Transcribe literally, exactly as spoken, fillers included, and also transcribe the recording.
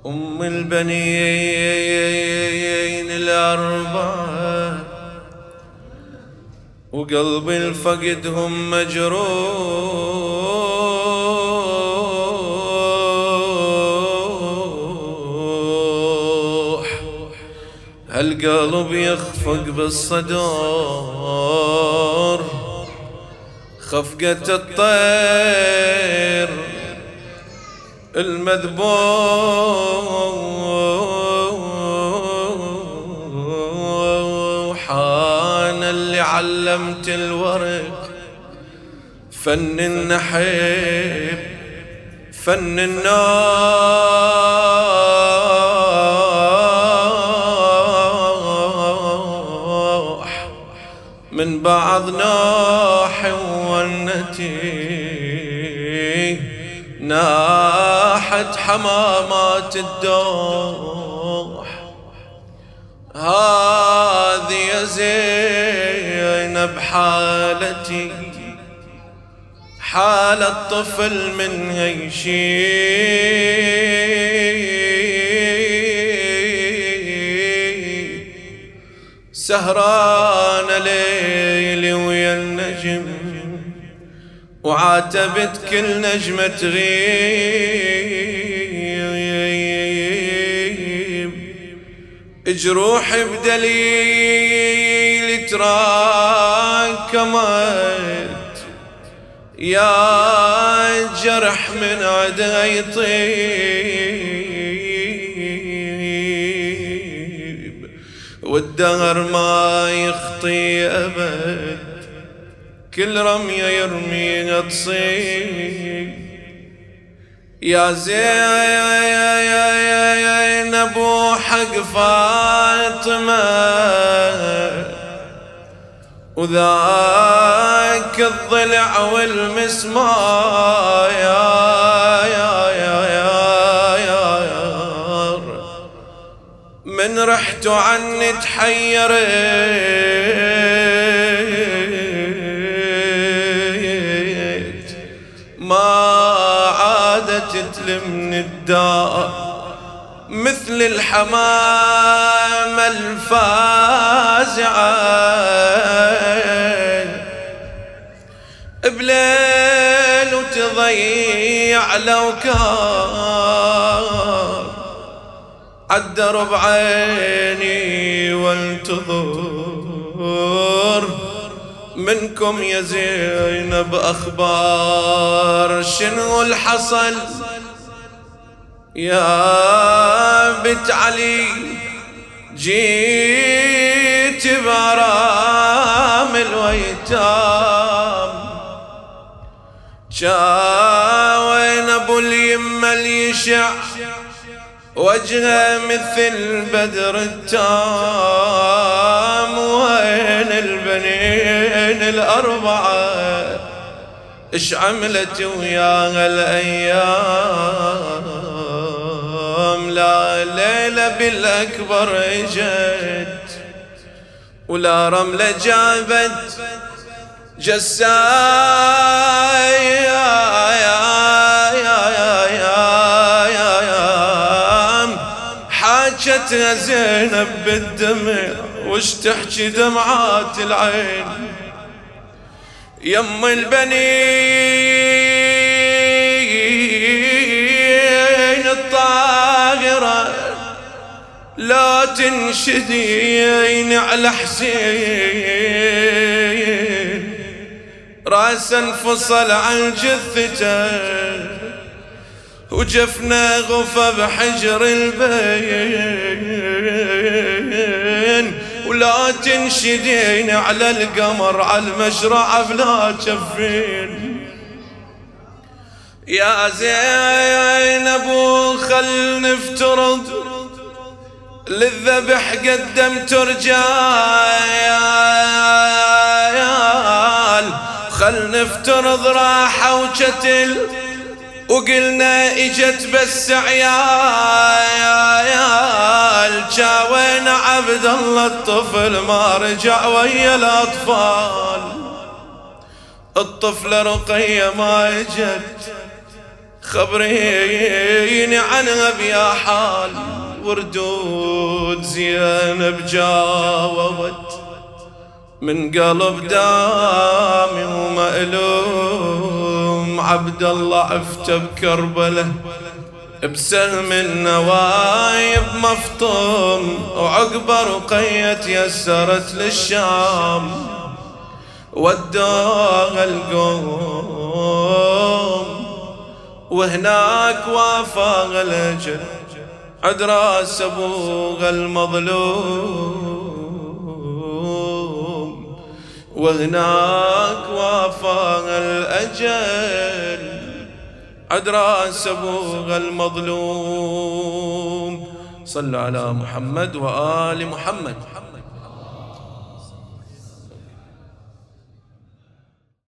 أم البنين الأربعة وقلبي الفقدهم مجروح، هالقلب يخفق بالصدور خفقة الطير المذبوح. أنا اللي علمت الورق فن النحيب، فن النوح، من بعض نوح ونتي ناحت حمامات الدوح. هذه يا زينب حالتي، حال الطفل من هيشي، سهران ليلي ويا النجم وعاتبت كل نجمة تغيب، جروحي بدليل تراكمت، يا جرح من عدا يطيب، والدهر ما يخطي أبد، كل رمية يرميها تصيب. يا زينب وحق فاطمة وذاك الضلع والمسمار، من رحت عني تحيرت، ما عادت تلمني الداء مثل الحمام الفازعة، بليل وتضيع لو كان عالدرب عيني وانتظر منكم يا زينب أخبار. شنو الحصل يا بنت علي؟ جيت برامل ويتام، وين ابو اليمة اللي يشع وجهه مثل بدر التام؟ وين البنين الأربعة اش عملت وياها الأيام؟ لا ليلة بالأكبر اجت ولا رملة جابت جساي، حاجتها زينب بالدمع وش تحكي دمعات العين. يم البنين الطاهرة لا تنشدين على حسين، راسا انفصل عن جثته وجفنا غفى بحجر البين، ولا تنشدين على القمر على المشرع بلا جفين. يا زينب خل نفترض للذبح قدمت رجال، خل نفترض راحة وقتل وقلنا اجت بس عيال، جاوين عبد الله الطفل ما رجع ويا الاطفال، الطفلة رقية ما اجت خبريني عنها بيا حال. وردود زينب جاوبت من قلب دامي ومألوم، عبد الله عفته بكربله بسهم النوايب مفطوم، وعقبه رقية تيسرت للشام ودوها القوم، وهناك وافاها الأجل عد راس أبوها المظلوم، وهناك وافاها الأجل عد راس أبوها المظلوم. صلوا على محمد وآل محمد.